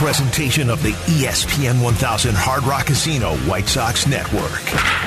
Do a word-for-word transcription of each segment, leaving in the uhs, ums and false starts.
presentation of the E S P N one thousand Hard Rock Casino White Sox Network.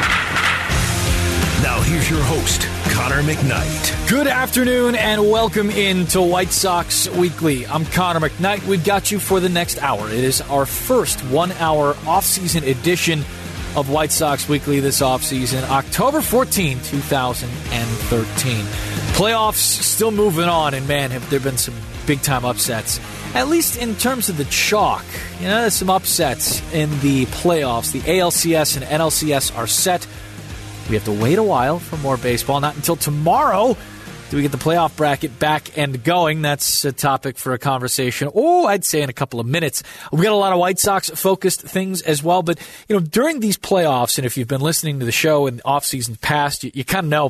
Now here's your host, Connor McKnight. Good afternoon and welcome into White Sox Weekly. I'm Connor McKnight. We've got you for the next hour. It is our first one-hour off-season edition of White Sox Weekly this offseason, October fourteenth, twenty thirteen. Playoffs still moving on, and man, have there been some big-time upsets. At least in terms of the chalk. You know, there's some upsets in the playoffs. The A L C S and N L C S are set. We have to wait a while for more baseball. Not until tomorrow do we get the playoff bracket back and going. That's a topic for a conversation. Oh, I'd say in a couple of minutes. We've got a lot of White Sox-focused things as well. But, you know, during these playoffs, and if you've been listening to the show in off-season past, you, you kind of know,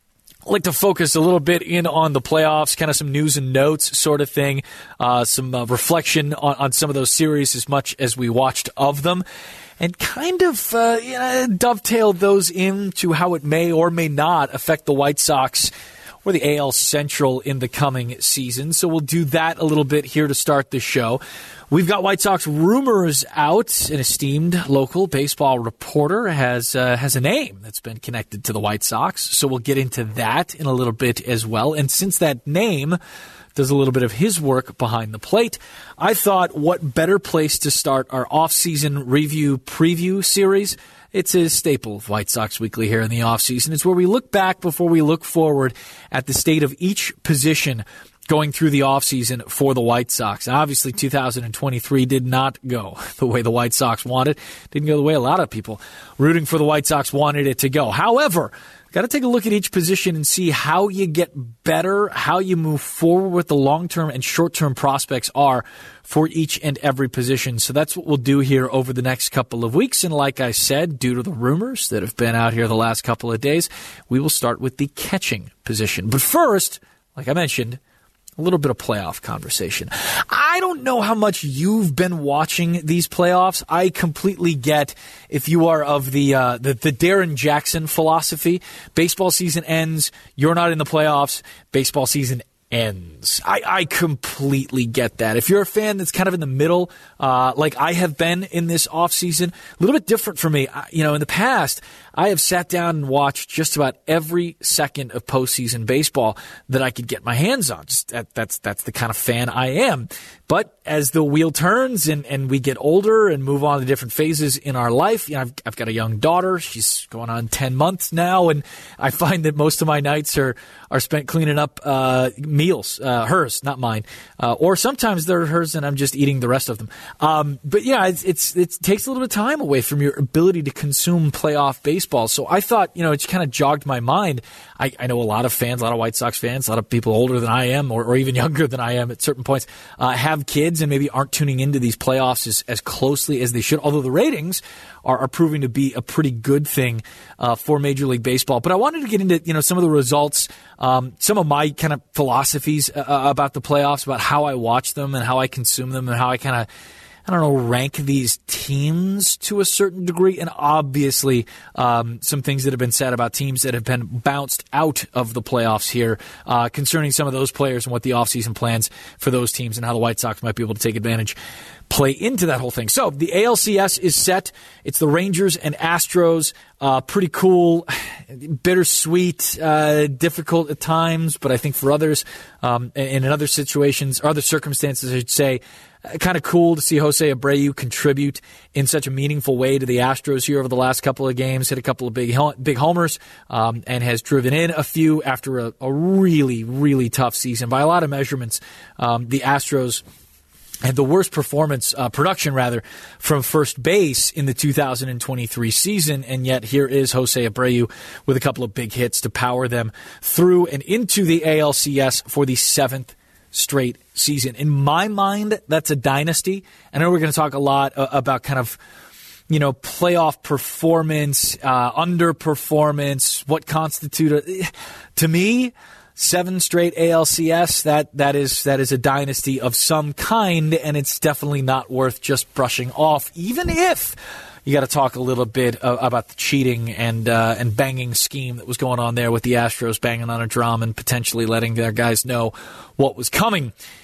I like to focus a little bit in on the playoffs, kind of some news and notes sort of thing, uh, some uh, reflection on, on some of those series as much as we watched of them, and kind of uh, you know, dovetail those into how it may or may not affect the White Sox or the A L Central in the coming season. So we'll do that a little bit here to start the show. We've got White Sox rumors out. An esteemed local baseball reporter has uh, has a name that's been connected to the White Sox, so we'll get into that in a little bit as well. And since that name does a little bit of his work behind the plate, I thought what better place to start our off-season review preview series. It's a staple of White Sox Weekly here in the offseason. It's where we look back before we look forward at the state of each position going through the offseason for the White Sox. Obviously, two thousand twenty-three did not go the way the White Sox wanted. Didn't go the way a lot of people rooting for the White Sox wanted it to go. However, got to take a look at each position and see how you get better, how you move forward, what the long-term and short-term prospects are for each and every position. So that's what we'll do here over the next couple of weeks. And like I said, due to the rumors that have been out here the last couple of days, we will start with the catching position. But first, like I mentioned, a little bit of playoff conversation. I don't know how much you've been watching these playoffs. I completely get if you are of the uh, the, the Darren Jackson philosophy. Baseball season ends, you're not in the playoffs. Baseball season ends. I, I completely get that. If you're a fan that's kind of in the middle, uh, like I have been in this offseason, a little bit different for me. I, you know, in the past, I have sat down and watched just about every second of postseason baseball that I could get my hands on. Just that, that's that's the kind of fan I am. But as the wheel turns and, and we get older and move on to different phases in our life, you know, I've, I've got a young daughter. She's going on ten months now, and I find that most of my nights are, are spent cleaning up uh, meals, uh, hers, not mine. Uh, or sometimes they're hers and I'm just eating the rest of them. Um, but yeah, it's, it's it takes a little bit of time away from your ability to consume playoff baseball. So I thought, you know, it just kind of jogged my mind. I, I know a lot of fans, a lot of White Sox fans, a lot of people older than I am or, or even younger than I am at certain points, uh, have kids and maybe aren't tuning into these playoffs as, as closely as they should, although the ratings are, are proving to be a pretty good thing uh, for Major League Baseball. But I wanted to get into, you know, some of the results, um, some of my kind of philosophies uh, about the playoffs, about how I watch them and how I consume them and how I kind of, I don't know, rank these teams to a certain degree, and obviously um, some things that have been said about teams that have been bounced out of the playoffs here uh, concerning some of those players and what the offseason plans for those teams and how the White Sox might be able to take advantage play into that whole thing. So the A L C S is set. It's the Rangers and Astros. Uh, pretty cool, bittersweet, uh, difficult at times, but I think for others, um, and in other situations, or other circumstances, I should say, uh, kind of cool to see Jose Abreu contribute in such a meaningful way to the Astros here over the last couple of games, hit a couple of big big homers, um, and has driven in a few after a, a really, really tough season. By a lot of measurements, um, the Astros had the worst performance, uh, production rather, from first base in the two thousand twenty-three season, and yet here is Jose Abreu with a couple of big hits to power them through and into the A L C S for the seventh straight season. In my mind, that's a dynasty. I know we're going to talk a lot uh, about kind of, you know, playoff performance, uh, underperformance, what constitute a, to me, seven straight A L C S, that that is that is a dynasty of some kind, and it's definitely not worth just brushing off, even if you got to talk a little bit uh, about the cheating and uh, and banging scheme that was going on there with the Astros banging on a drum and potentially letting their guys know what was coming.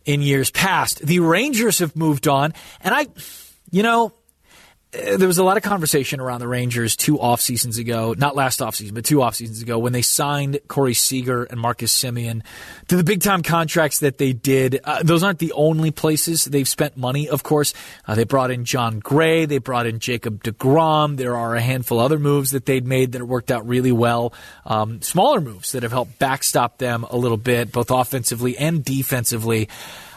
in years past. The Rangers have moved on, and I, you know, there was a lot of conversation around the Rangers two off seasons ago, not last off season, but two off seasons ago, when they signed Corey Seager and Marcus Semien to the big time contracts that they did. Uh, those aren't the only places they've spent money, of course. Uh, they brought in John Gray, they brought in Jacob deGrom. There are a handful of other moves that they'd made that have worked out really well. Um, smaller moves that have helped backstop them a little bit, both offensively and defensively.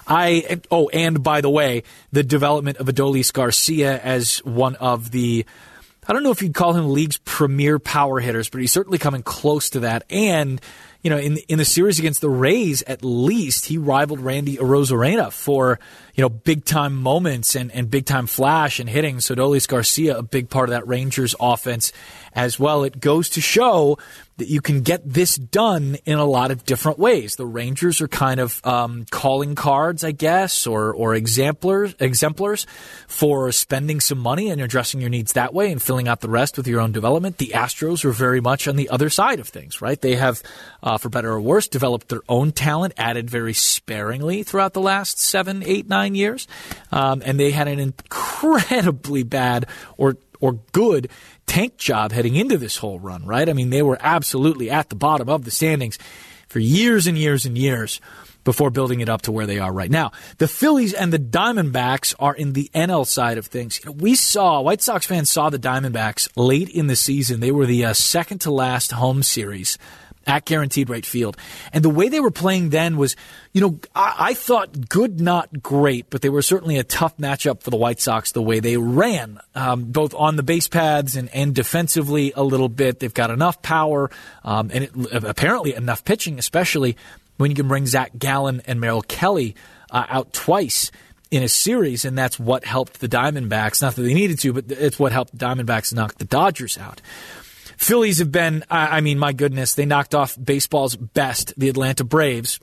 I oh, and by the way, the development of Adolis Garcia as one of the, I don't know if you'd call him league's premier power hitters, but he's certainly coming close to that. And, you know, in in the series against the Rays, at least, he rivaled Randy Arozarena for, you know, big-time moments and, and big-time flash and hitting. So Adolis Garcia, a big part of that Rangers offense as well. It goes to show that you can get this done in a lot of different ways. The Rangers are kind of um, calling cards, I guess, or or exemplars, exemplars for spending some money and addressing your needs that way and filling out the rest with your own development. The Astros are very much on the other side of things, right? They have, uh, for better or worse, developed their own talent, added very sparingly throughout the last seven, eight, nine years, um, and they had an incredibly bad or or good tank job heading into this whole run, right? I mean, they were absolutely at the bottom of the standings for years and years and years before building it up to where they are right now. The Phillies and the Diamondbacks are in the N L side of things. You know, we saw, White Sox fans saw the Diamondbacks late in the season. They were the uh, second to last home series at Guaranteed Rate Field. And the way they were playing then was, you know, I, I thought good, not great, but they were certainly a tough matchup for the White Sox the way they ran, um, both on the base paths and, and defensively a little bit. They've got enough power um, and it, apparently enough pitching, especially when you can bring Zach Gallen and Merrill Kelly uh, out twice in a series, and that's what helped the Diamondbacks. Not that they needed to, but it's what helped the Diamondbacks knock the Dodgers out. Phillies have been, I mean, my goodness, they knocked off baseball's best, the Atlanta Braves,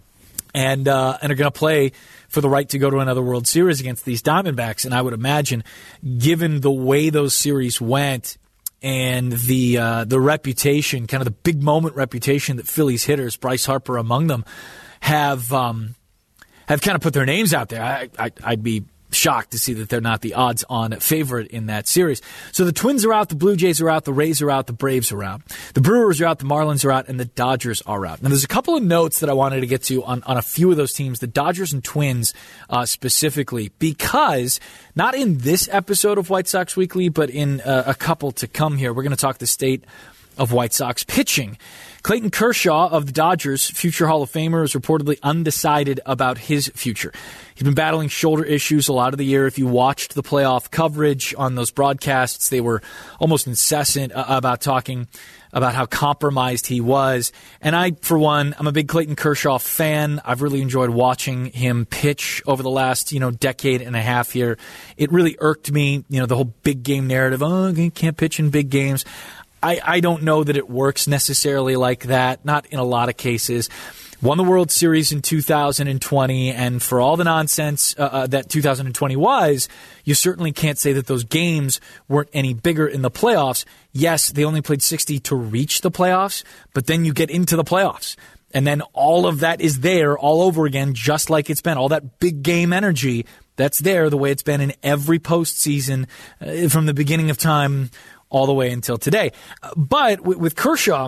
and uh, and are going to play for the right to go to another World Series against these Diamondbacks. And I would imagine, given the way those series went and the uh, the reputation, kind of the big moment reputation that Phillies hitters, Bryce Harper among them, have um, have kind of put their names out there, I, I, I'd be shocked to see that they're not the odds-on favorite in that series. So the Twins are out, the Blue Jays are out, the Rays are out, the Braves are out. The Brewers are out, the Marlins are out, and the Dodgers are out. Now, there's a couple of notes that I wanted to get to on, on a few of those teams, the Dodgers and Twins uh, specifically, because not in this episode of White Sox Weekly, but in uh, a couple to come here, we're going to talk the state of White Sox pitching. Clayton Kershaw of the Dodgers, future Hall of Famer, is reportedly undecided about his future. He's been battling shoulder issues a lot of the year. If you watched the playoff coverage on those broadcasts, they were almost incessant about talking about how compromised he was. And I, for one, I'm a big Clayton Kershaw fan. I've really enjoyed watching him pitch over the last, you know, decade and a half here. It really irked me, you know, the whole big game narrative. Oh, he can't pitch in big games. I, I don't know that it works necessarily like that, not in a lot of cases. Won the World Series in two thousand twenty, and for all the nonsense uh, uh, that two thousand twenty was, you certainly can't say that those games weren't any bigger in the playoffs. Yes, they only played sixty to reach the playoffs, but then you get into the playoffs. And then all of that is there all over again, just like it's been. All that big game energy, that's there the way it's been in every postseason uh, from the beginning of time all the way until today. But with Kershaw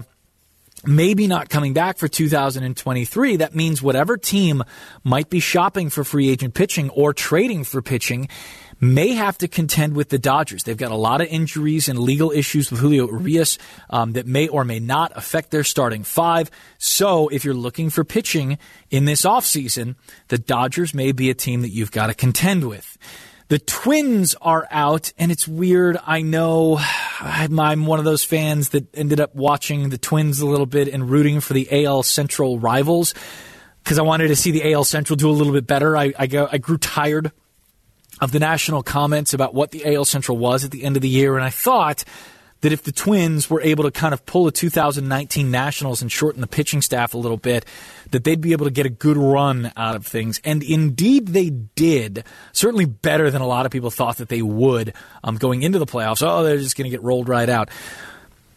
maybe not coming back for two thousand twenty-three, that means whatever team might be shopping for free agent pitching or trading for pitching may have to contend with the Dodgers. They've got a lot of injuries and legal issues with Julio Urias um, that may or may not affect their starting five. So if you're looking for pitching in this offseason, the Dodgers may be a team that you've got to contend with. The Twins are out, and it's weird. I know I'm, I'm one of those fans that ended up watching the Twins a little bit and rooting for the A L Central rivals because I wanted to see the A L Central do a little bit better. I, I, go, I grew tired of the national comments about what the A L Central was at the end of the year, and I thought that if the Twins were able to kind of pull a two thousand nineteen Nationals and shorten the pitching staff a little bit, that they'd be able to get a good run out of things. And indeed they did, certainly better than a lot of people thought that they would um, going into the playoffs. Oh, they're just going to get rolled right out.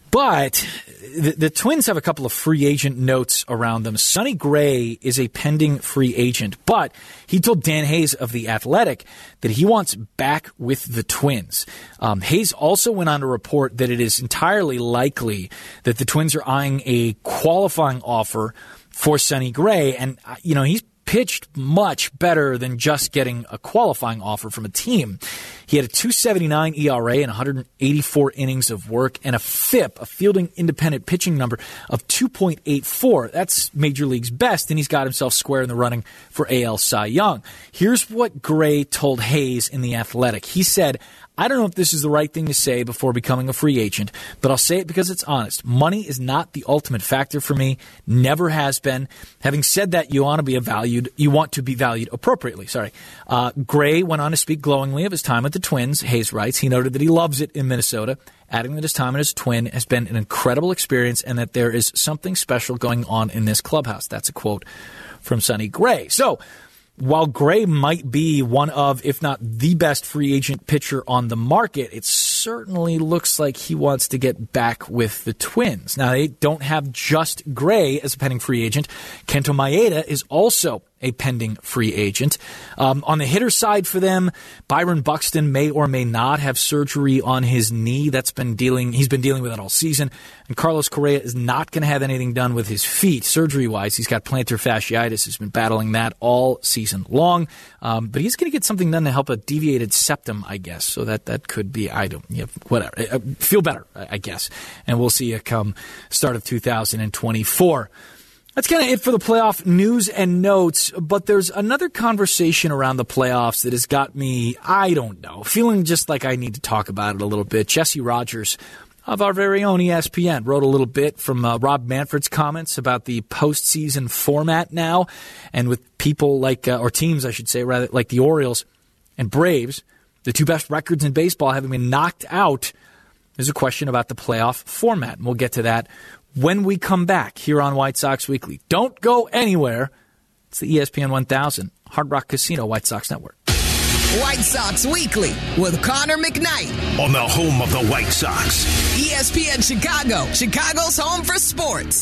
But the, the Twins have a couple of free agent notes around them. Sonny Gray is a pending free agent, but he told Dan Hayes of The Athletic that he wants back with the Twins. Um, Hayes also went on to report that it is entirely likely that the Twins are eyeing a qualifying offer for Sonny Gray, and you know he's pitched much better than just getting a qualifying offer from a team. He had a two seventy-nine E R A and one hundred eighty-four innings of work and a F I P, a fielding independent pitching number, of two point eight four. That's Major League's best, and he's got himself square in the running for A L Cy Young. Here's what Gray told Hayes in The Athletic. He said, I don't know if this is the right thing to say before becoming a free agent, but I'll say it because it's honest. Money is not the ultimate factor for me. Never has been. Having said that, you want to be valued. You want to be valued appropriately. Sorry. Uh, Gray went on to speak glowingly of his time with the Twins. Hayes writes, he noted that he loves it in Minnesota, adding that his time as a Twin has been an incredible experience and that there is something special going on in this clubhouse. That's a quote from Sonny Gray. So, while Gray might be one of, if not the best free agent pitcher on the market, it certainly looks like he wants to get back with the Twins. Now, they don't have just Gray as a pending free agent. Kento Maeda is also a pending free agent. Um, on the hitter side for them, Byron Buxton may or may not have surgery on his knee. That's been dealing. He's been dealing with it all season. And Carlos Correa is not going to have anything done with his feet surgery-wise. He's got plantar fasciitis. He's been battling that all season long. Um, but he's going to get something done to help a deviated septum, I guess. So that, that could be, I don't, you know, whatever. I, I feel better, I guess. And we'll see you come start of two thousand twenty-four. That's kind of it for the playoff news and notes, but there's another conversation around the playoffs that has got me, I don't know, feeling just like I need to talk about it a little bit. Jesse Rogers of our very own E S P N wrote a little bit from uh, Rob Manfred's comments about the postseason format now, and with people like, uh, or teams, I should say, rather, like the Orioles and Braves, the two best records in baseball having been knocked out. There's a question about the playoff format, and we'll get to that when we come back here on White Sox Weekly. Don't go anywhere. It's the E S P N one thousand, Hard Rock Casino White Sox Network. White Sox Weekly with Connor McKnight. On the home of the White Sox. E S P N Chicago, Chicago's home for sports.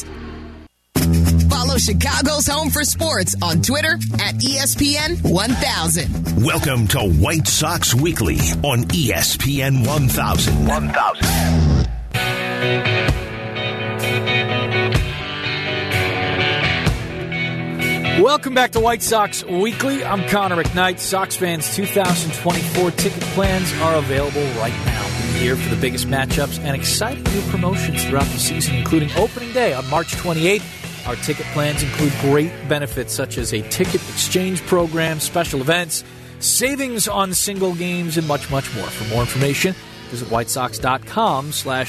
Follow Chicago's Home for Sports on Twitter at E S P N one thousand. Welcome to White Sox Weekly on E S P N one thousand. one thousand. Welcome back to White Sox Weekly. I'm Connor McKnight. Sox fans, two thousand twenty-four ticket plans are available right now. Be here for the biggest matchups and exciting new promotions throughout the season, including opening day on March twenty-eighth. Our ticket plans include great benefits such as a ticket exchange program, special events, savings on single games, and much, much more. For more information, visit whitesox.com slash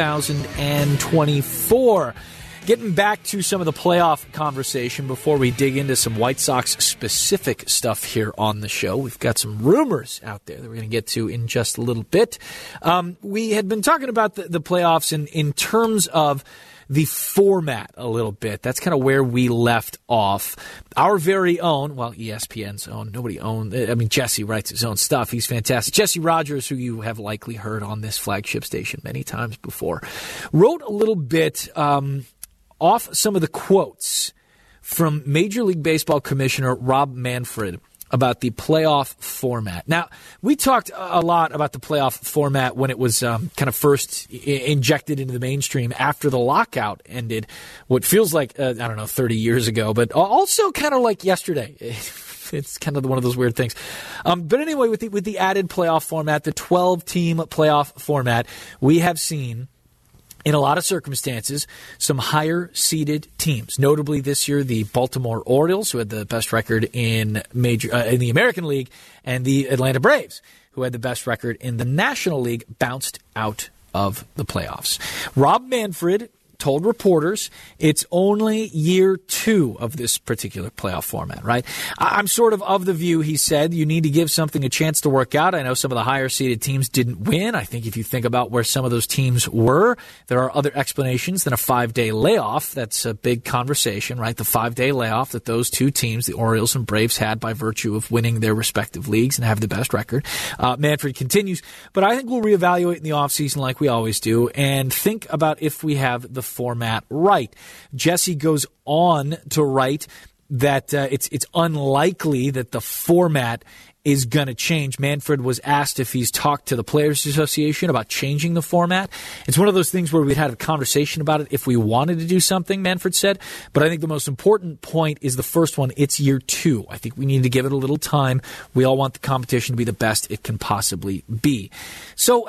2024. Getting back to some of the playoff conversation before we dig into some White Sox-specific stuff here on the show. We've got some rumors out there that we're going to get to in just a little bit. Um, we had been talking about the, the playoffs in, in terms of the format a little bit. That's kind of where we left off. Our very own, well, E S P N's own, nobody owns, I mean, Jesse writes his own stuff. He's fantastic. Jesse Rogers, who you have likely heard on this flagship station many times before, wrote a little bit um, off some of the quotes from Major League Baseball Commissioner Rob Manfred about the playoff format. Now, we talked a lot about the playoff format when it was um, kind of first I- injected into the mainstream after the lockout ended, what feels like, uh, I don't know, thirty years ago, but also kind of like yesterday. It's kind of one of those weird things. Um, but anyway, with the, with the added playoff format, the twelve-team playoff format, we have seen in a lot of circumstances, some higher-seeded teams. Notably this year, the Baltimore Orioles, who had the best record in major uh, in the American League, and the Atlanta Braves, who had the best record in the National League, bounced out of the playoffs. Rob Manfred told reporters it's only year two of this particular playoff format, right? I'm sort of of the view, he said, you need to give something a chance to work out. I know some of the higher-seeded teams didn't win. I think if you think about where some of those teams were, there are other explanations than a five-day layoff. That's a big conversation, right? The five-day layoff that those two teams, the Orioles and Braves, had by virtue of winning their respective leagues and have the best record. Uh, Manfred continues, but I think we'll reevaluate in the offseason like we always do and think about if we have the format right. Jesse goes on to write that uh, it's it's unlikely that the format is going to change. Manfred was asked if he's talked to the Players Association about changing the format. It's one of those things where we'd had a conversation about it if we wanted to do something, Manfred said. But I think the most important point is the first one. It's year two. I think we need to give it a little time. We all want the competition to be the best it can possibly be. So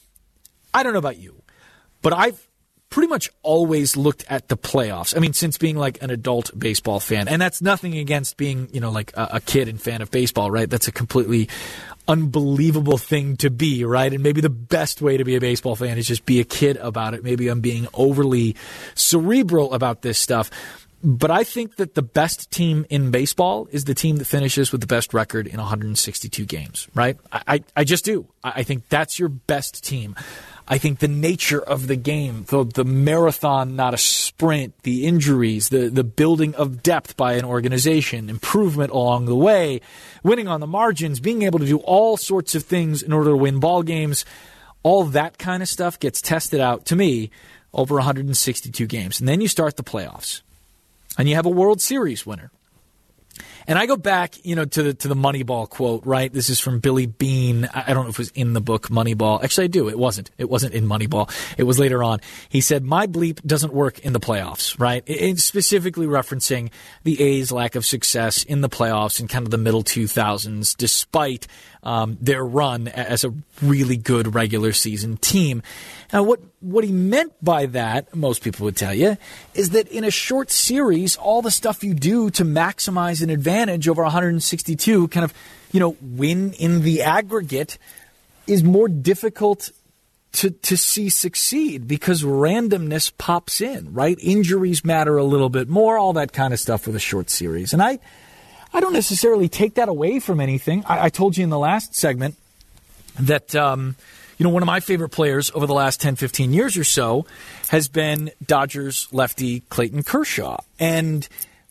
I don't know about you, but I've pretty much always looked at the playoffs. I mean, since being like an adult baseball fan, and that's nothing against being, you know, like a, a kid and fan of baseball, right? That's a completely unbelievable thing to be, right? And maybe the best way to be a baseball fan is just be a kid about it. Maybe I'm being overly cerebral about this stuff. But I think that the best team in baseball is the team that finishes with the best record in one hundred sixty-two games, right? I, I, I just do. I think that's your best team. I think the nature of the game, the, the marathon, not a sprint, the injuries, the, the building of depth by an organization, improvement along the way, winning on the margins, being able to do all sorts of things in order to win ball games, all that kind of stuff gets tested out, to me, over one hundred sixty-two games. And then you start the playoffs, and you have a World Series winner. And I go back, you know, to the to the Moneyball quote, right? This is from Billy Beane. I don't know if it was in the book Moneyball. Actually, I do. It wasn't. It wasn't in Moneyball. It was later on. He said, my bleep doesn't work in the playoffs, right? It's specifically referencing the A's lack of success in the playoffs in kind of the middle two thousands, despite um, their run as a really good regular season team. Now, what what he meant by that, most people would tell you, is that in a short series, all the stuff you do to maximize an advantage over one hundred sixty-two, kind of, you know, win in the aggregate, is more difficult to to see succeed because randomness pops in, right? Injuries matter a little bit more, all that kind of stuff with a short series. And I, I don't necessarily take that away from anything. I, I told you in the last segment that, um, you know, one of my favorite players over the last ten, fifteen years or so has been Dodgers lefty Clayton Kershaw. And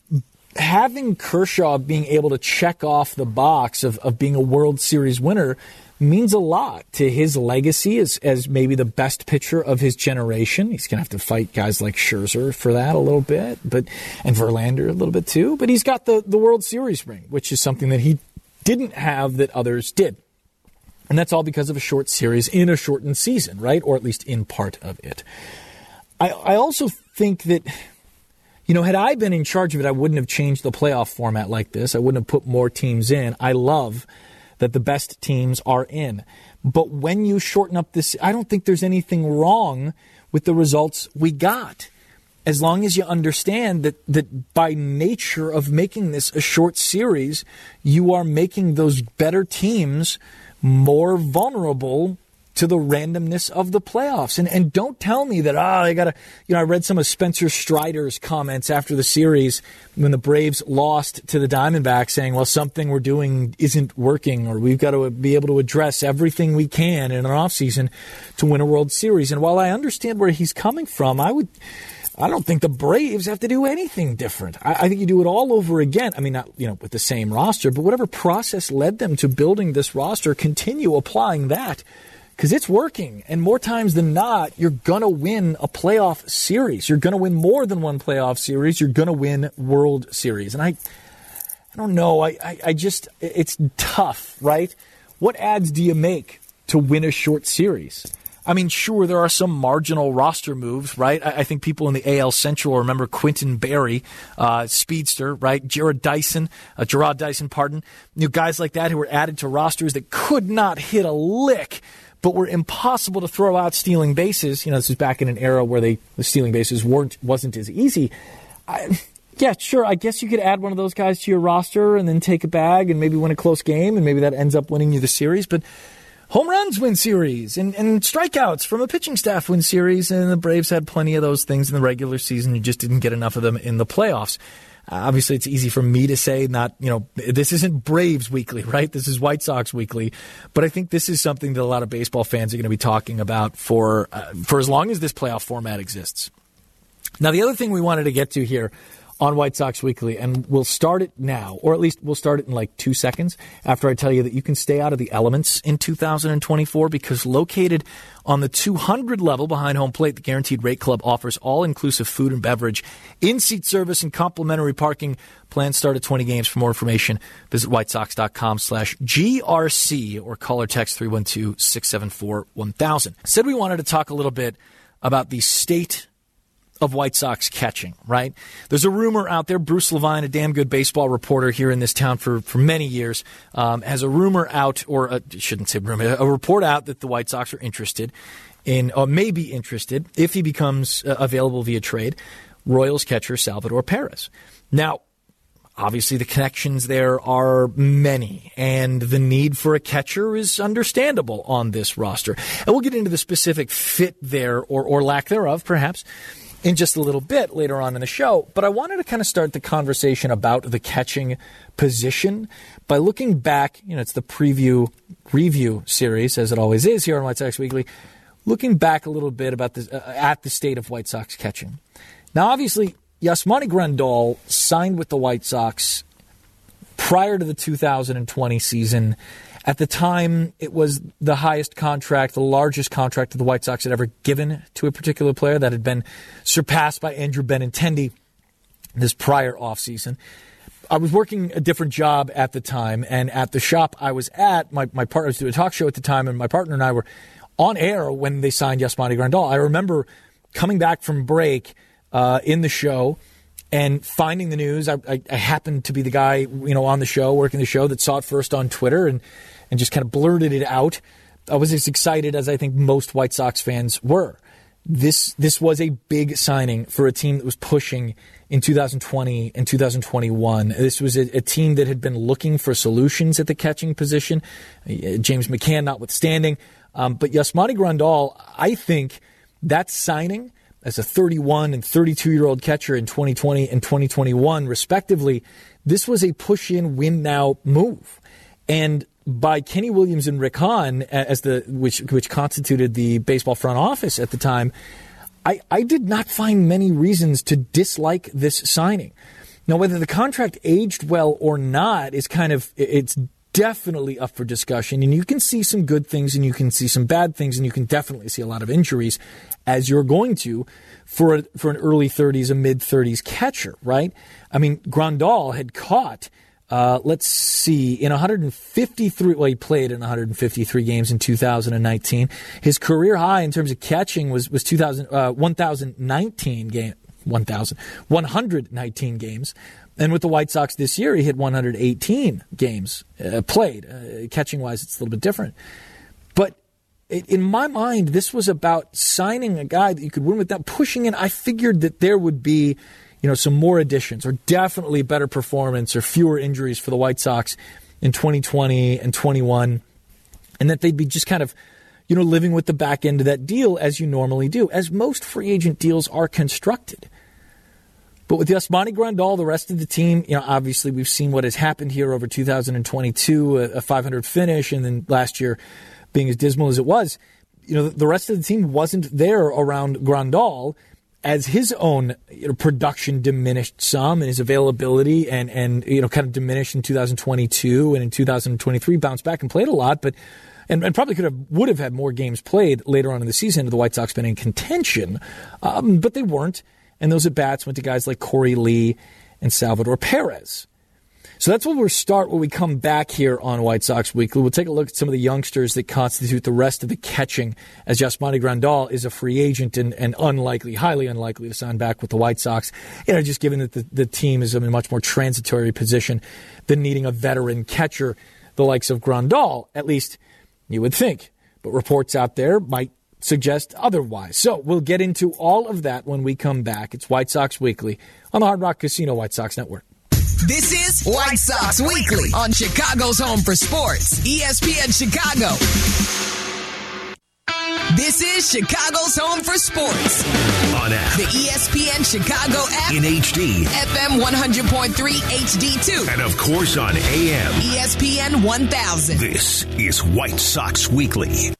having Kershaw being able to check off the box of, of being a World Series winner means a lot to his legacy as, as maybe the best pitcher of his generation. He's going to have to fight guys like Scherzer for that a little bit, but and Verlander a little bit too. But he's got the, the World Series ring, which is something that he didn't have that others did. And that's all because of a short series in a shortened season, right? Or at least in part of it. I, I also think that, you know, had I been in charge of it, I wouldn't have changed the playoff format like this. I wouldn't have put more teams in. I love that the best teams are in. But when you shorten up this, I don't think there's anything wrong with the results we got. As long as you understand that, that by nature of making this a short series, you are making those better teams more vulnerable to the randomness of the playoffs. And and don't tell me that, ah, oh, I got to, you know, I read some of Spencer Strider's comments after the series when the Braves lost to the Diamondbacks saying, well, something we're doing isn't working, or we've got to be able to address everything we can in an offseason to win a World Series. And while I understand where he's coming from, I would... I don't think the Braves have to do anything different. I, I think you do it all over again. I mean, not, you know, with the same roster, but whatever process led them to building this roster, continue applying that because it's working. And more times than not, you're going to win a playoff series. You're going to win more than one playoff series. You're going to win World Series. And I, I don't know. I, I, I just, it's tough, right? What ads do you make to win a short series? I mean, sure, there are some marginal roster moves, right? I, I think people in the A L Central remember Quentin Berry, uh, speedster, right? Jared Dyson, uh, Gerard Dyson, pardon. You know, guys like that who were added to rosters that could not hit a lick, but were impossible to throw out stealing bases. You know, this is back in an era where they the stealing bases weren't wasn't as easy. I, yeah, sure, I guess you could add one of those guys to your roster and then take a bag and maybe win a close game, and maybe that ends up winning you the series, but home runs win series and, and strikeouts from a pitching staff win series, and the Braves had plenty of those things in the regular season. You just didn't get enough of them in the playoffs. Uh, obviously, it's easy for me to say, not, you know, this isn't Braves Weekly, right? This is White Sox Weekly. But I think this is something that a lot of baseball fans are going to be talking about for uh, for as long as this playoff format exists. Now, the other thing we wanted to get to here on White Sox Weekly, and we'll start it now, or at least we'll start it in like two seconds after I tell you that you can stay out of the elements in two thousand twenty-four, because located on the two hundred level behind home plate, the Guaranteed Rate Club offers all-inclusive food and beverage, in-seat service, and complimentary parking. Plans start at twenty games. For more information, visit whitesox.com slash GRC or call or text three one two, six seven four, one thousand. Said we wanted to talk a little bit about the state of White Sox catching, right? There's a rumor out there. Bruce Levine, a damn good baseball reporter here in this town for, for many years, um, has a rumor out, or a, shouldn't say rumor, a report out that the White Sox are interested in, or may be interested, if he becomes uh, available via trade, Royals catcher Salvador Perez. Now, obviously the connections there are many, and the need for a catcher is understandable on this roster. And we'll get into the specific fit there, or, or lack thereof, perhaps, in just a little bit later on in the show. But I wanted to kind of start the conversation about the catching position by looking back. You know, it's the preview review series, as it always is here on White Sox Weekly, looking back a little bit about the, uh, at the state of White Sox catching. Now, obviously, Yasmani Grandal signed with the White Sox prior to the two thousand twenty season. At the time, it was the highest contract, the largest contract that the White Sox had ever given to a particular player, that had been surpassed by Andrew Benintendi this prior offseason. I was working a different job at the time, and at the shop I was at, my, my partner was doing a talk show at the time, and my partner and I were on air when they signed Yasmani Grandal. I remember coming back from break uh, in the show and finding the news. I, I, I happened to be the guy, you know, on the show, working the show, that saw it first on Twitter and, and just kind of blurted it out. I was as excited as I think most White Sox fans were. This this was a big signing for a team that was pushing in two thousand twenty and two thousand twenty-one. This was a, a team that had been looking for solutions at the catching position, uh, James McCann notwithstanding. Um, but Yasmani Grandal, I think that signing as a thirty-one and thirty-two-year-old catcher in twenty twenty and twenty twenty-one, respectively, this was a push-in, win-now move. And by Kenny Williams and Rick Hahn, as the which which constituted the baseball front office at the time, I, I did not find many reasons to dislike this signing. Now, whether the contract aged well or not is kind of, it's definitely up for discussion. And you can see some good things and you can see some bad things, and you can definitely see a lot of injuries, as you're going to for a, for an early thirties, a mid-thirties catcher, right? I mean, Grandal had caught, uh, let's see, in one hundred fifty-three, well, he played in one hundred fifty-three games in two thousand nineteen. His career high in terms of catching was, was two thousand, uh, one thousand nineteen game, one thousand, one hundred nineteen games. And with the White Sox this year, he hit one hundred eighteen games uh, played. Uh, catching-wise, it's a little bit different. But it, in my mind, this was about signing a guy that you could win with that, pushing in. I figured that there would be, you know, some more additions, or definitely better performance, or fewer injuries for the White Sox in twenty twenty and twenty-one, and that they'd be just kind of, you know, living with the back end of that deal as you normally do, as most free agent deals are constructed. But with Yasmani Grandal, the rest of the team, you know, obviously we've seen what has happened here over two thousand twenty-two, a, a five hundred finish, and then last year being as dismal as it was. You know, the rest of the team wasn't there around Grandal, as his own, you know, production diminished some, and his availability and, and, you know, kind of diminished in two thousand twenty-two, and in two thousand twenty-three bounced back and played a lot, but and, and probably could have, would have had more games played later on in the season had the White Sox been in contention, um, but they weren't. And those at-bats went to guys like Corey Lee and Salvador Perez. So that's where we'll start when we come back here on White Sox Weekly. We'll take a look at some of the youngsters that constitute the rest of the catching, as Yasmani Grandal is a free agent and, and unlikely, highly unlikely to sign back with the White Sox. You know, just given that the, the team is in a much more transitory position than needing a veteran catcher, the likes of Grandal, at least you would think. But reports out there might suggest otherwise. So we'll get into all of that when we come back. It's White Sox Weekly on the Hard Rock Casino White Sox Network. This is White Sox Weekly on Chicago's home for sports, E S P N Chicago. This is Chicago's home for sports. On app. The E S P N Chicago app. In H D. F M one hundred point three H D two. And of course on A M. E S P N one thousand. This is White Sox Weekly.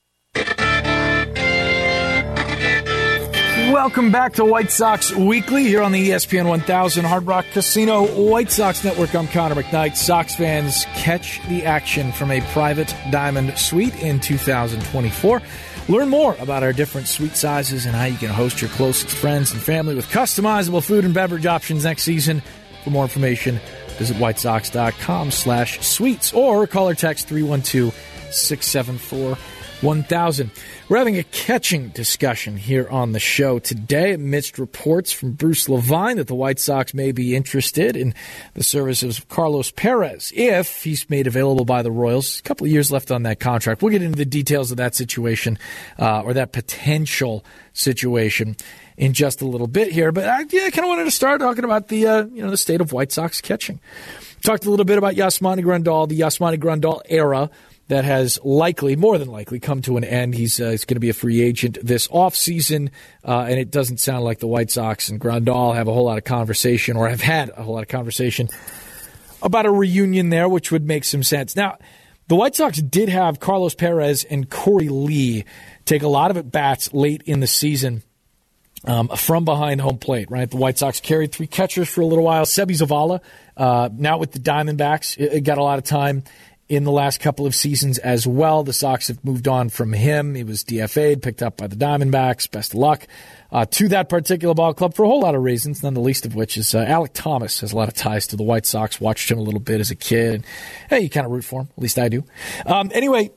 Welcome back to White Sox Weekly here on the E S P N one thousand Hard Rock Casino White Sox Network. I'm Connor McKnight. Sox fans, catch the action from a private diamond suite in two thousand twenty-four. Learn more about our different suite sizes and how you can host your closest friends and family with customizable food and beverage options next season. For more information, visit whitesox.com slash suites or call or text three one two, six seven four, one thousand. We're having a catching discussion here on the show today amidst reports from Bruce Levine that the White Sox may be interested in the services of Carlos Perez if he's made available by the Royals. A couple of years left on that contract. We'll get into the details of that situation uh, or that potential situation in just a little bit here. But I yeah, kind of wanted to start talking about the uh, you know the state of White Sox catching. Talked a little bit about Yasmani Grandal, the Yasmani Grandal era that has likely, more than likely, come to an end. He's, uh, he's going to be a free agent this offseason, uh, and it doesn't sound like the White Sox and Grandal have a whole lot of conversation or have had a whole lot of conversation about a reunion there, which would make some sense. Now, the White Sox did have Carlos Perez and Corey Lee take a lot of at-bats late in the season um, from behind home plate, right? The White Sox carried three catchers for a little while. Seby Zavala, uh, now with the Diamondbacks, it, it got a lot of time in the last couple of seasons as well. The Sox have moved on from him. He was D F A'd, picked up by the Diamondbacks. Best of luck uh, to that particular ball club for a whole lot of reasons, none the least of which is uh, Alek Thomas has a lot of ties to the White Sox. Watched him a little bit as a kid. And, hey, you kind of root for him. At least I do. Um, anyway,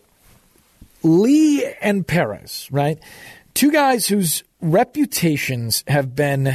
Lee and Perez, right? Two guys whose reputations have been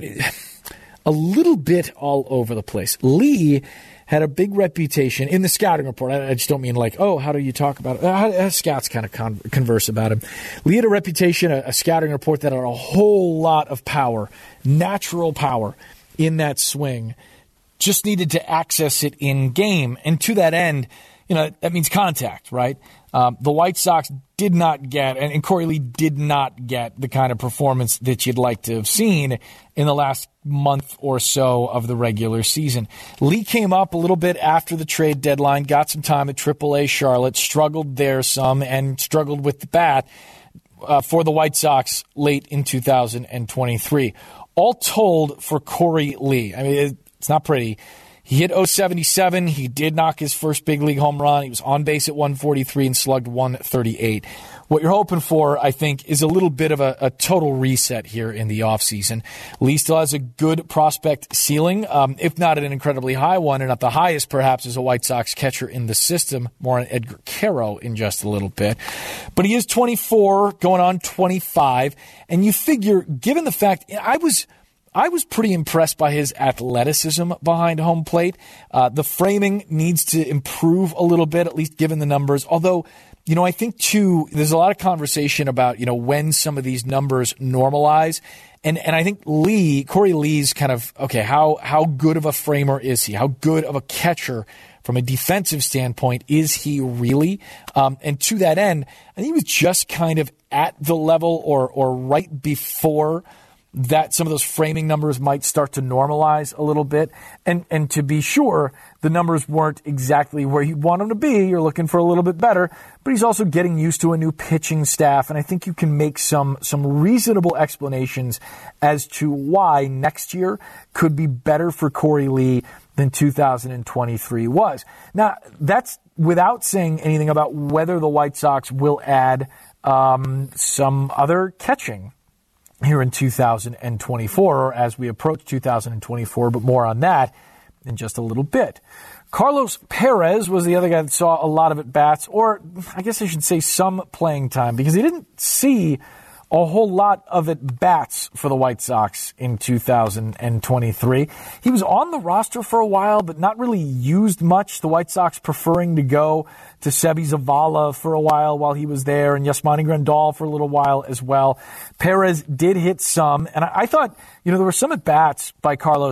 a little bit all over the place. Lee had a big reputation in the scouting report. I, I just don't mean like, oh, how do you talk about it? How, how scouts kind of con- converse about him. Lee had a reputation, a, a scouting report that had a whole lot of power, natural power in that swing. Just needed to access it in game. And to that end, you know, that means contact, right? Um, the White Sox did not get, and, and Corey Lee did not get the kind of performance that you'd like to have seen in the last month or so of the regular season. Lee came up a little bit after the trade deadline, got some time at triple A Charlotte, struggled there some, and struggled with the bat uh, for the White Sox late in two thousand twenty-three. All told for Corey Lee, I mean, it's not pretty. He hit oh seventy-seven. He did knock his first big league home run. He was on base at one forty-three and slugged one thirty-eight. What you're hoping for, I think, is a little bit of a, a total reset here in the offseason. Lee still has a good prospect ceiling, um, if not an incredibly high one, and at the highest perhaps as a White Sox catcher in the system. More on Edgar Caro in just a little bit. But he is twenty-four, going on twenty-five, and you figure, given the fact, I was... I was pretty impressed by his athleticism behind home plate. Uh, the framing needs to improve a little bit, at least given the numbers. Although, you know, I think, too, there's a lot of conversation about, you know, when some of these numbers normalize. And and I think Lee, Corey Lee's kind of, okay, how, how good of a framer is he? How good of a catcher from a defensive standpoint is he really? Um, and to that end, I think he was just kind of at the level or or right before that some of those framing numbers might start to normalize a little bit. And and to be sure, the numbers weren't exactly where you want them to be. You're looking for a little bit better. But he's also getting used to a new pitching staff. And I think you can make some some reasonable explanations as to why next year could be better for Corey Lee than two thousand twenty-three was. Now, that's without saying anything about whether the White Sox will add um, some other catching here in two thousand twenty-four, or as we approach two thousand twenty-four, but more on that in just a little bit. Carlos Perez was the other guy that saw a lot of at-bats, or I guess I should say some playing time, because he didn't see a whole lot of at-bats for the White Sox in two thousand twenty-three. He was on the roster for a while, but not really used much. The White Sox preferring to go to Seby Zavala for a while while he was there, and Yasmani Grandal for a little while as well. Perez did hit some, and I, I thought, you know, there were some at-bats by Carlos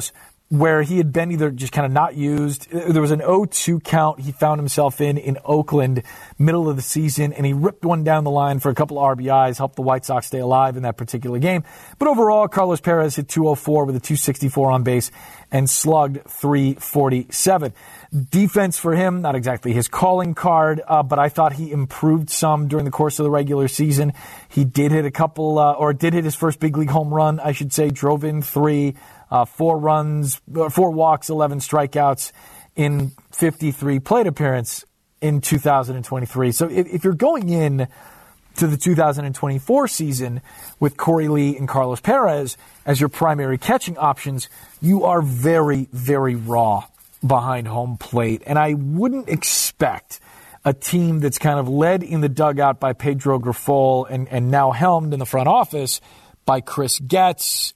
where he had been either just kind of not used. There was an oh two count he found himself in in Oakland, middle of the season, and he ripped one down the line for a couple of R B Is, helped the White Sox stay alive in that particular game. But overall, Carlos Perez hit two oh four with a two sixty-four on base and slugged three forty-seven. Defense for him, not exactly his calling card, uh, but I thought he improved some during the course of the regular season. He did hit a couple, uh, or did hit his first big league home run, I should say, drove in three. Uh, four runs, four walks, eleven strikeouts in fifty-three plate appearance in two thousand twenty-three. So if, if you're going in to the two thousand twenty-four season with Corey Lee and Carlos Perez as your primary catching options, you are very, very raw behind home plate. And I wouldn't expect a team that's kind of led in the dugout by Pedro Grifol and, and now helmed in the front office by Chris Getz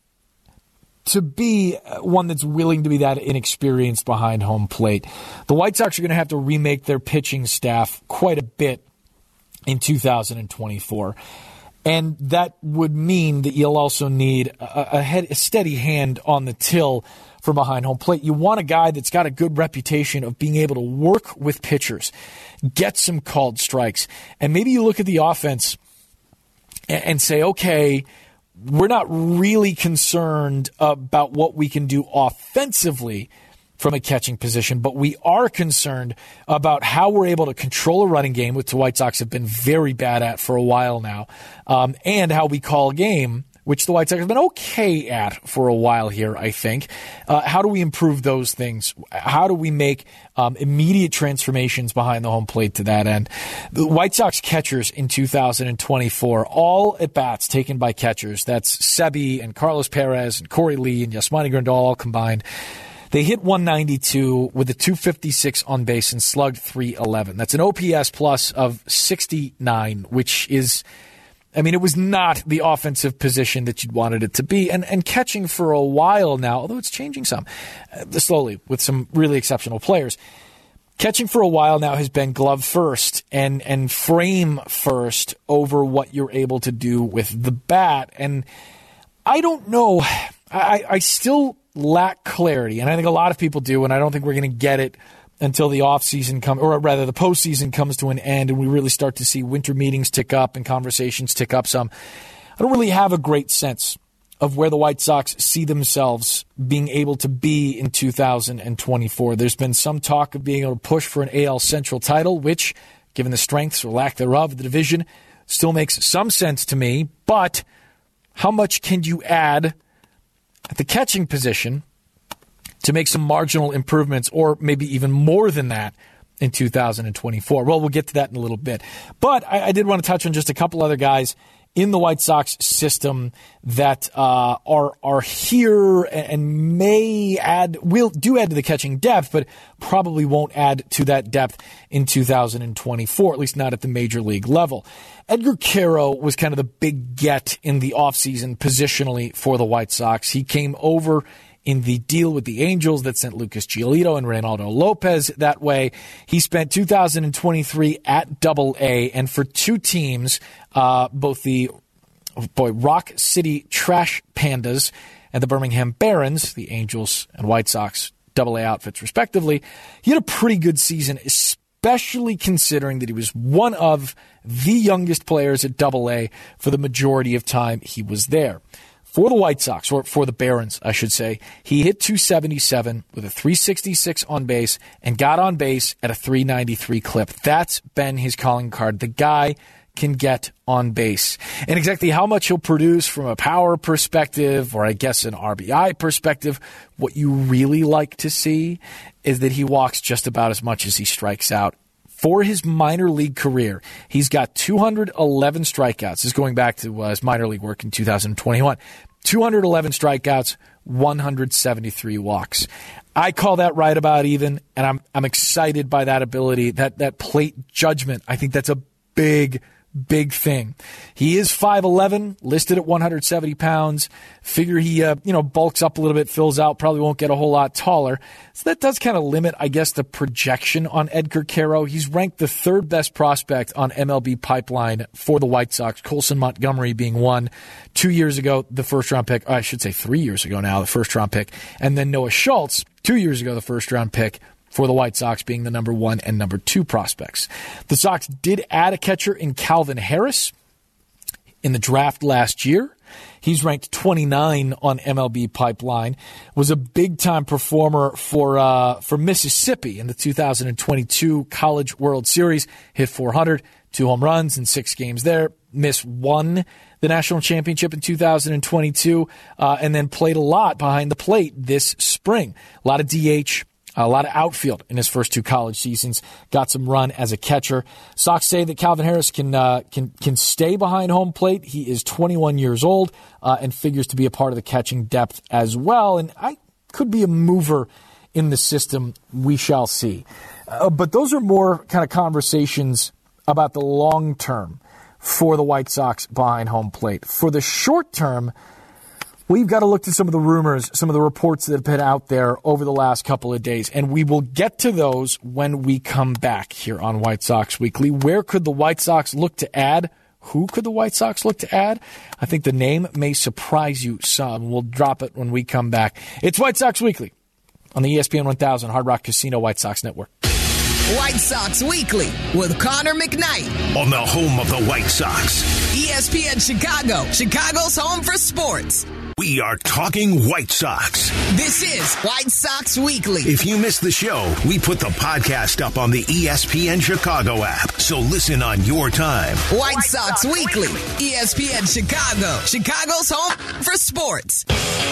to be one that's willing to be that inexperienced behind home plate. The White Sox are going to have to remake their pitching staff quite a bit in two thousand twenty-four. And that would mean that you'll also need a, a, head, a steady hand on the till from behind home plate. You want a guy that's got a good reputation of being able to work with pitchers, get some called strikes, and maybe you look at the offense and, and say, okay, we're not really concerned about what we can do offensively from a catching position, but we are concerned about how we're able to control a running game, which the White Sox have been very bad at for a while now, um, and how we call a game, which the White Sox have been okay at for a while here, I think. Uh, how do we improve those things? How do we make um, immediate transformations behind the home plate to that end? The White Sox catchers in two thousand twenty-four, all at-bats taken by catchers. That's Sebi and Carlos Perez and Corey Lee and Yasmani Grandal all combined. They hit one ninety-two with a two fifty-six on base and slugged three eleven. That's an O P S plus of sixty-nine, which is, I mean, it was not the offensive position that you'd wanted it to be. And and catching for a while now, although it's changing some, uh, slowly with some really exceptional players, catching for a while now has been glove first and, and frame first over what you're able to do with the bat. And I don't know. I, I still lack clarity, and I think a lot of people do, and I don't think we're going to get it until the offseason comes, or rather the postseason comes to an end and we really start to see winter meetings tick up and conversations tick up some. I don't really have a great sense of where the White Sox see themselves being able to be in two thousand twenty-four. There's been some talk of being able to push for an A L Central title, which, given the strengths or lack thereof of the division, still makes some sense to me. But how much can you add at the catching position to make some marginal improvements, or maybe even more than that, in two thousand twenty-four? Well, we'll get to that in a little bit. But I, I did want to touch on just a couple other guys in the White Sox system that uh, are are here and may add, will do add to the catching depth, but probably won't add to that depth in two thousand twenty-four, at least not at the major league level. Edgar Quero was kind of the big get in the offseason positionally for the White Sox. He came over in the deal with the Angels that sent Lucas Giolito and Reynaldo Lopez that way. He spent two thousand twenty-three at Double A, and for two teams, uh, both the boy Rock City Trash Pandas and the Birmingham Barons, the Angels and White Sox Double A outfits respectively, he had a pretty good season, especially considering that he was one of the youngest players at Double A for the majority of time he was there. For the White Sox, or for the Barons, I should say, he hit two seventy-seven with a three sixty-six on base and got on base at a three ninety-three clip. That's been his calling card. The guy can get on base. And exactly how much he'll produce from a power perspective, or I guess an R B I perspective, what you really like to see is that he walks just about as much as he strikes out. For his minor league career, he's got two hundred eleven strikeouts. This is going back to uh, his minor league work in two thousand twenty-one. two hundred eleven strikeouts, one hundred seventy-three walks. I call that right about even, and I'm I'm excited by that ability, that that plate judgment. I think that's a big, big thing. He is five eleven, listed at one hundred seventy pounds. Figure he, uh, you know, bulks up a little bit, fills out, probably won't get a whole lot taller. So that does kind of limit, I guess, the projection on Edgar Quero. He's ranked the third best prospect on M L B Pipeline for the White Sox, Colson Montgomery being one. Two years ago, the first-round pick, I should say three years ago now, the first-round pick. And then Noah Schultz, two years ago, the first-round pick for the White Sox, being the number one and number two prospects. The Sox did add a catcher in Calvin Harris in the draft last year. He's ranked twenty-nine on M L B Pipeline, was a big-time performer for uh, for Mississippi in the two thousand twenty-two College World Series, hit four hundred, two home runs in six games there. Miss won the national championship in two thousand twenty-two, uh, and then played a lot behind the plate this spring. A lot of D H, a lot of outfield in his first two college seasons. Got some run as a catcher. Sox say that Calvin Harris can uh, can can stay behind home plate. He is twenty-one years old uh, and figures to be a part of the catching depth as well. And I could be a mover in the system. We shall see. Uh, but those are more kind of conversations about the long term for the White Sox behind home plate. For the short term, we've got to look at some of the rumors, some of the reports that have been out there over the last couple of days, and we will get to those when we come back here on White Sox Weekly. Where could the White Sox look to add? Who could the White Sox look to add? I think the name may surprise you some. We'll drop it when we come back. It's White Sox Weekly on the E S P N one thousand Hard Rock Casino White Sox Network. White Sox Weekly with Connor McKnight on the home of the White Sox. E S P N Chicago, Chicago's home for sports. We are talking White Sox. This is White Sox Weekly. If you missed the show, we put the podcast up on the E S P N Chicago app, so listen on your time. White, White Sox, Sox Weekly. Weekly, E S P N Chicago, Chicago's home for sports.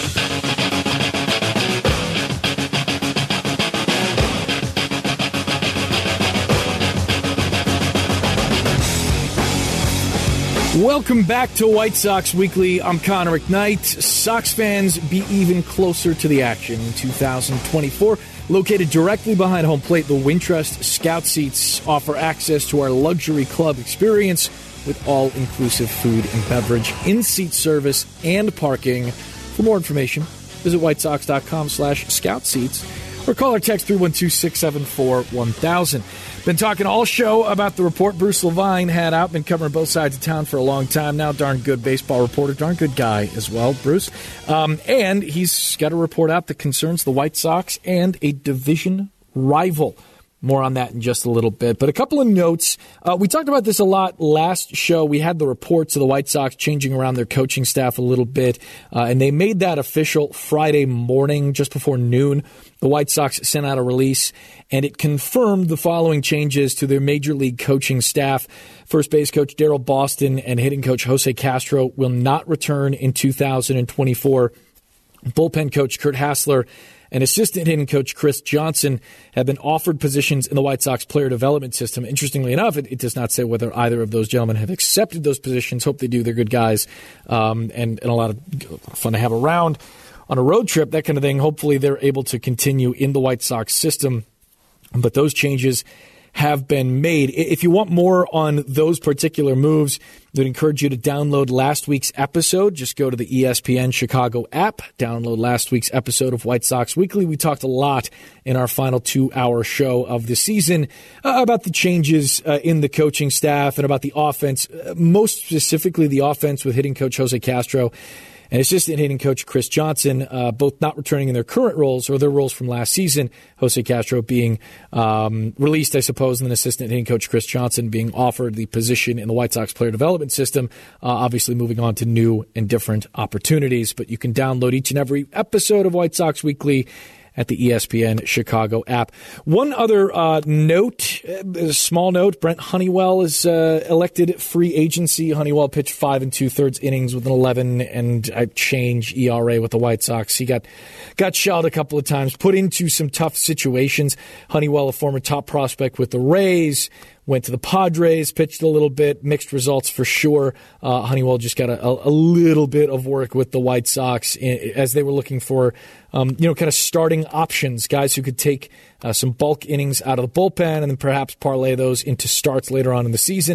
Welcome back to White Sox Weekly. I'm Connor McKnight. Sox fans, be even closer to the action in two thousand twenty-four. Located directly behind home plate, the Wintrust Scout Seats offer access to our luxury club experience with all-inclusive food and beverage, in-seat service, and parking. For more information, visit whitesox.com slash scout seats or call or text three one two, six seven four, one thousand. Been talking all show about the report Bruce Levine had out. Been covering both sides of town for a long time now. Darn good baseball reporter. Darn good guy as well, Bruce. Um, and he's got a report out that concerns the White Sox and a division rival. More on that in just a little bit. But a couple of notes. Uh, we talked about this a lot last show. We had the reports of the White Sox changing around their coaching staff a little bit. Uh, and they made that official Friday morning, just before noon. The White Sox sent out a release, and it confirmed the following changes to their major league coaching staff. First base coach Daryl Boston and hitting coach Jose Castro will not return in two thousand twenty-four. Bullpen coach Kurt Hassler and assistant hitting coach Chris Johnson have been offered positions in the White Sox player development system. Interestingly enough, it, it does not say whether either of those gentlemen have accepted those positions. Hope they do. They're good guys, um, and, and a lot of fun to have around on a road trip, that kind of thing. Hopefully they're able to continue in the White Sox system. But those changes have been made. If you want more on those particular moves, I would encourage you to download last week's episode. Just go to the E S P N Chicago app, download last week's episode of White Sox Weekly. We talked a lot in our final two-hour show of the season uh, about the changes uh, in the coaching staff and about the offense, uh, most specifically the offense with hitting coach Jose Castro and assistant hitting coach Chris Johnson, uh, both not returning in their current roles or their roles from last season. Jose Castro being um, released, I suppose, and then assistant hitting coach Chris Johnson being offered the position in the White Sox player development system, uh, obviously moving on to new and different opportunities. But you can download each and every episode of White Sox Weekly at the E S P N Chicago app. One other uh, note, a small note, Brent Honeywell is uh, elected free agency. Honeywell pitched five and two-thirds innings with an eleven and a change E R A with the White Sox. He got got shelled a couple of times, put into some tough situations. Honeywell, a former top prospect with the Rays, went to the Padres, pitched a little bit, mixed results for sure. Uh, Honeywell just got a, a little bit of work with the White Sox as they were looking for, um, you know, kind of starting options, guys who could take uh, some bulk innings out of the bullpen and then perhaps parlay those into starts later on in the season.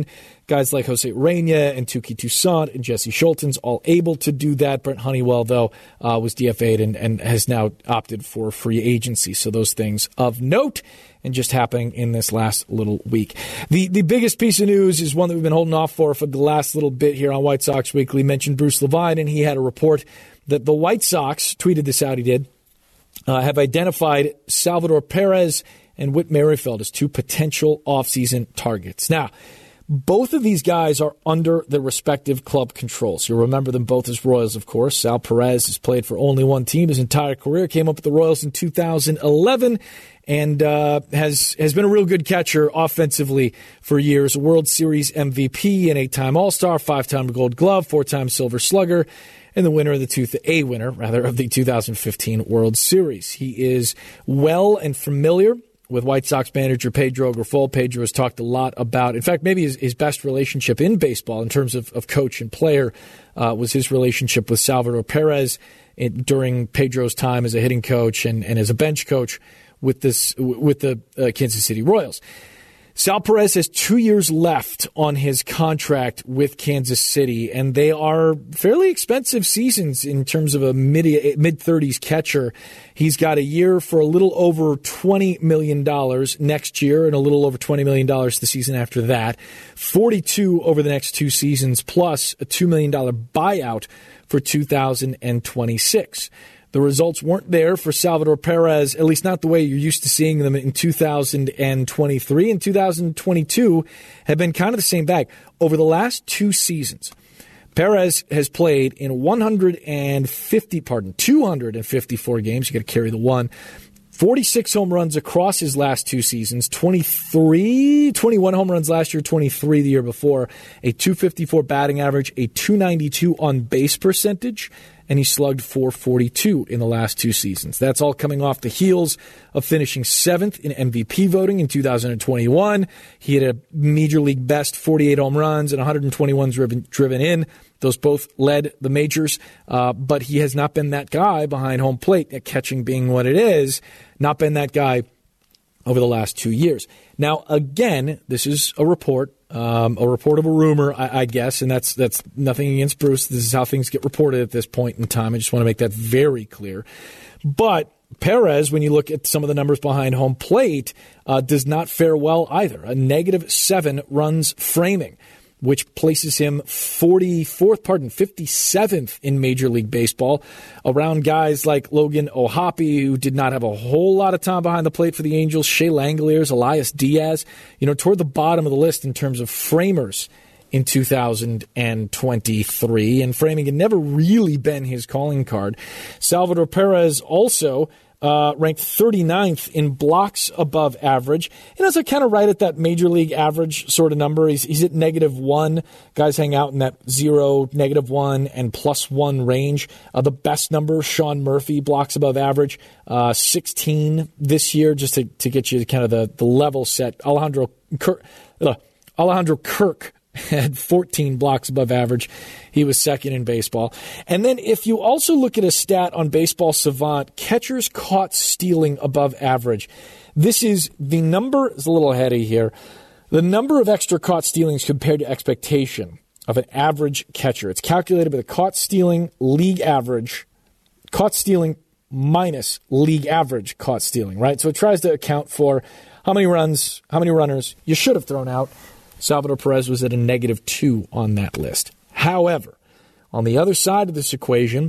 Guys like Jose Urena and Tuki Toussaint and Jesse Schultens all able to do that. Brent Honeywell, though, uh, was D F A'd and, and has now opted for free agency. So those things of note and just happening in this last little week. The the biggest piece of news is one that we've been holding off for for the last little bit here on White Sox Weekly. Mentioned Bruce Levine, and he had a report that the White Sox, tweeted this out, he did, uh, have identified Salvador Perez and Whit Merrifield as two potential offseason targets. Now, both of these guys are under their respective club controls. You'll remember them both as Royals, of course. Sal Perez has played for only one team his entire career, came up with the Royals in two thousand eleven, and uh, has has been a real good catcher offensively for years. A World Series M V P, an eight-time All-Star, five-time Gold Glove, four-time Silver Slugger, and the winner of the two, a winner rather of the two thousand fifteen World Series. He is well and familiar with White Sox manager Pedro Grifol. Pedro has talked a lot about, in fact, maybe his, his best relationship in baseball in terms of, of coach and player uh, was his relationship with Salvador Perez in, during Pedro's time as a hitting coach and, and as a bench coach with this with the uh, Kansas City Royals. Sal Perez has two years left on his contract with Kansas City, and they are fairly expensive seasons in terms of a mid, mid-thirties catcher. He's got a year for a little over twenty million dollars next year and a little over twenty million dollars the season after that, forty-two over the next two seasons, plus a two million dollars buyout for two thousand twenty-six. The results weren't there for Salvador Perez, at least not the way you're used to seeing them in two thousand twenty-three and two thousand twenty-two have been kind of the same bag. Over the last two seasons, Perez has played in one hundred fifty, pardon, two hundred fifty-four games. You got to carry the one. forty-six home runs across his last two seasons, twenty-three, twenty-one home runs last year, twenty-three the year before, a two fifty-four batting average, a two ninety-two on base percentage, and he slugged four forty-two in the last two seasons. That's all coming off the heels of finishing seventh in M V P voting in two thousand twenty-one. He had a major league best forty-eight home runs and one hundred twenty-one driven, driven in. Those both led the majors, uh, but he has not been that guy behind home plate, catching being what it is, not been that guy over the last two years. Now, again, this is a report, um, a report of a rumor, I, I guess, and that's that's nothing against Bruce. This is how things get reported at this point in time. I just want to make that very clear. But Perez, when you look at some of the numbers behind home plate, uh, does not fare well either. A negative seven runs framing, which places him forty-fourth, pardon, fifty-seventh in Major League Baseball, around guys like Logan O'Hoppe, who did not have a whole lot of time behind the plate for the Angels, Shea Langoliers, Elias Diaz, you know, toward the bottom of the list in terms of framers in two thousand twenty-three, and framing had never really been his calling card. Salvador Perez also Uh, ranked thirty-ninth in blocks above average. And that's kind of right at that major league average sort of number. He's, he's at negative one. Guys hang out in that zero, negative one, and plus one range. Uh, the best number, Sean Murphy, blocks above average, uh, sixteen this year, just to, to get you kind of the, the level set. Alejandro Kirk, uh, Alejandro Kirk had fourteen blocks above average. He was second in baseball. And then if you also look at a stat on Baseball Savant, catchers caught stealing above average. This is the number, it's a little heady here, the number of extra caught stealings compared to expectation of an average catcher. It's calculated by the caught stealing league average, caught stealing minus league average caught stealing, right? So it tries to account for how many runs, how many runners you should have thrown out. Salvador Perez was at a negative two on that list. However, on the other side of this equation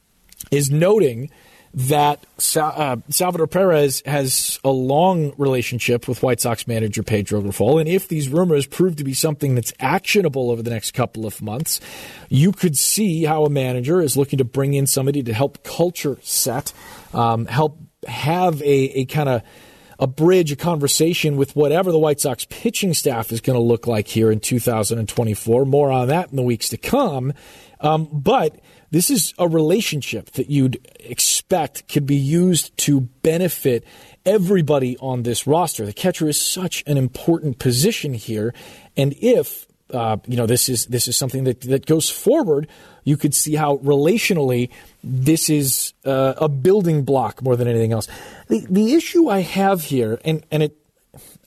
is noting that uh, Salvador Perez has a long relationship with White Sox manager Pedro Grifol, and if these rumors prove to be something that's actionable over the next couple of months, you could see how a manager is looking to bring in somebody to help culture set, um, help have a, a kind of a bridge, a conversation with whatever the White Sox pitching staff is going to look like here in two thousand twenty-four. More on that in the weeks to come. Um, but this is a relationship that you'd expect could be used to benefit everybody on this roster. The catcher is such an important position here. And if Uh, you know, this is this is something that, that goes forward, you could see how relationally this is uh, a building block more than anything else. The the issue I have here, and, and it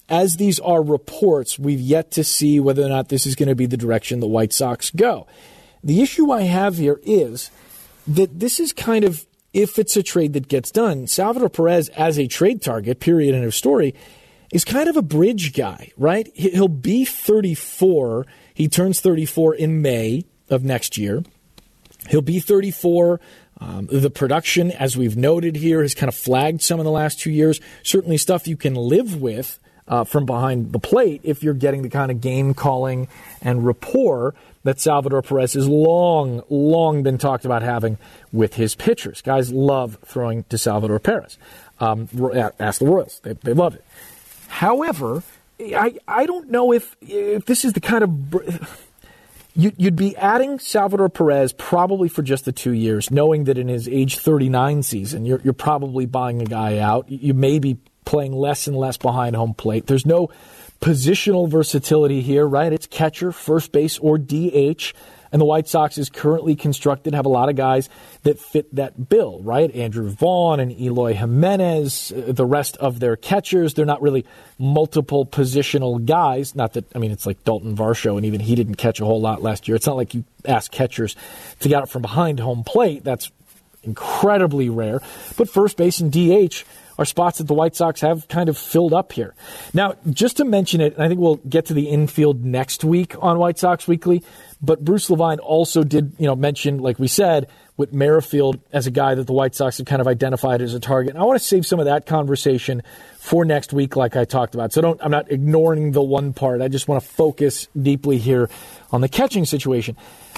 as these are reports, we've yet to see whether or not this is going to be the direction the White Sox go. The issue I have here is that this is kind of, if it's a trade that gets done, Salvador Perez as a trade target, period, end of story, is kind of a bridge guy, right? He'll be thirty-four. He turns thirty-four in May of next year. He'll be thirty-four. Um, the production, as we've noted here, has kind of flagged some in the last two years. Certainly stuff you can live with uh, from behind the plate if you're getting the kind of game calling and rapport that Salvador Perez has long, long been talked about having with his pitchers. Guys love throwing to Salvador Perez. Um, ask the Royals. They, they love it. However, I, I don't know if, if this is the kind of... You, you'd be adding Salvador Perez probably for just the two years, knowing that in his age thirty-nine season, you're, you're probably buying a guy out. You may be playing less and less behind home plate. There's no positional versatility here, right? It's catcher, first base, or D H. And the White Sox is currently constructed, have a lot of guys that fit that bill, right? Andrew Vaughn and Eloy Jimenez, the rest of their catchers, they're not really multiple positional guys. Not that, I mean, it's like Dalton Varsho, and even he didn't catch a whole lot last year. It's not like you ask catchers to get out from behind home plate. That's incredibly rare. But first base and D H are spots that the White Sox have kind of filled up here. Now, just to mention it, and I think we'll get to the infield next week on White Sox Weekly, but Bruce Levine also did, you know, mention, like we said, Whit Merrifield as a guy that the White Sox have kind of identified as a target. And I want to save some of that conversation for next week, like I talked about. So don't, I'm not ignoring the one part. I just want to focus deeply here on the catching situation.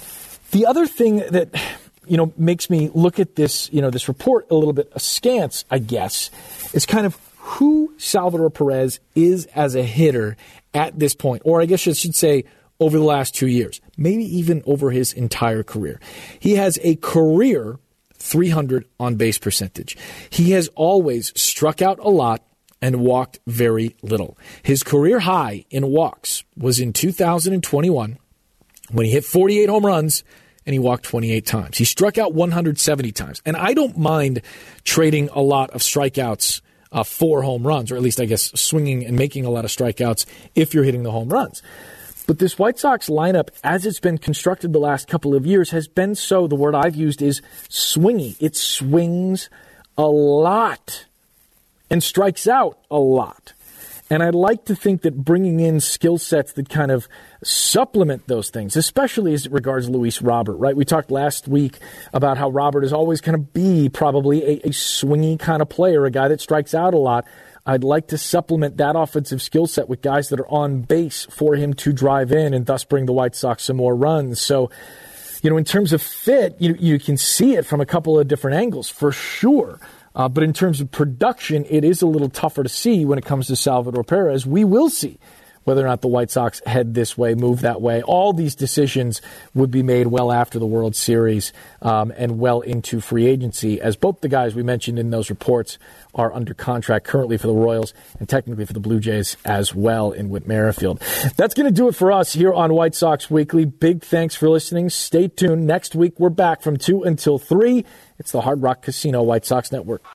The other thing that, you know, makes me look at this, you know, this report a little bit askance, I guess, is kind of who Salvador Perez is as a hitter at this point. Or I guess I should say over the last two years, maybe even over his entire career. He has a career three hundred on-base percentage. He has always struck out a lot and walked very little. His career high in walks was in two thousand twenty-one when he hit forty-eight home runs and he walked twenty-eight times. He struck out one hundred seventy times. And I don't mind trading a lot of strikeouts uh, for home runs, or at least I guess swinging and making a lot of strikeouts if you're hitting the home runs. But this White Sox lineup, as it's been constructed the last couple of years, has been so, the word I've used is swingy. It swings a lot and strikes out a lot. And I'd like to think that bringing in skill sets that kind of supplement those things, especially as it regards Luis Robert, right? We talked last week about how Robert is always going to be probably a, a swingy kind of player, a guy that strikes out a lot. I'd like to supplement that offensive skill set with guys that are on base for him to drive in and thus bring the White Sox some more runs. So, you know, in terms of fit, you, you can see it from a couple of different angles for sure. Uh, but in terms of production, it is a little tougher to see when it comes to Salvador Perez. We will see whether or not the White Sox head this way, move that way. All these decisions would be made well after the World Series um, and well into free agency, as both the guys we mentioned in those reports are under contract currently for the Royals and technically for the Blue Jays as well in Whit Merrifield. That's going to do it for us here on White Sox Weekly. Big thanks for listening. Stay tuned. Next week, we're back from two until three. It's the Hard Rock Casino White Sox Network.